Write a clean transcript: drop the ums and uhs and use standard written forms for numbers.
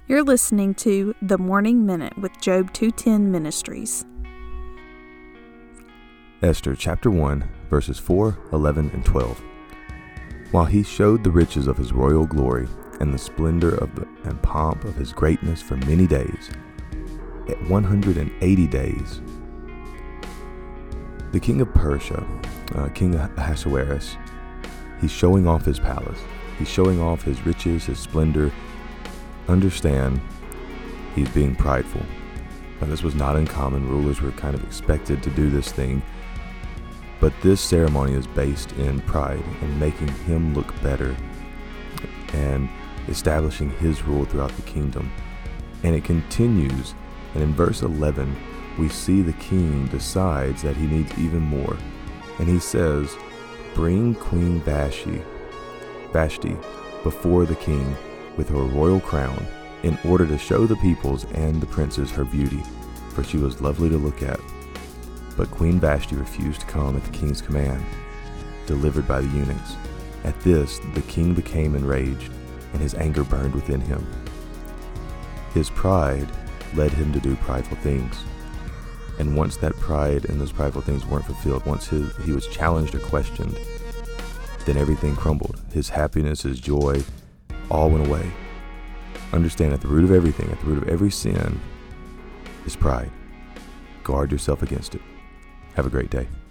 You're listening to The Morning Minute with Job 210 Ministries. Esther chapter 1, verses 4, 11, and 12. While he showed the riches of his royal glory and the splendor and pomp of his greatness for many days, at 180 days, the king of Persia, King Ahasuerus, he's showing off his palace. He's showing off his riches, his splendor. Understand, he's being prideful. Now, this was not uncommon. Rulers were kind of expected to do this thing. But this ceremony is based in pride and making him look better and establishing his rule throughout the kingdom. And it continues. And in verse 11, we see the king decides that he needs even more. And he says, "Bring Queen Vashti before the king with her royal crown, in order to show the peoples and the princes her beauty, for she was lovely to look at." But Queen Vashti refused to come at the king's command, delivered by the eunuchs. At this, the king became enraged, and his anger burned within him. His pride led him to do prideful things. And once that pride and those prideful things weren't fulfilled, once he was challenged or questioned, then everything crumbled. His happiness, his joy, all went away. Understand, at the root of everything, at the root of every sin, is pride. Guard yourself against it. Have a great day.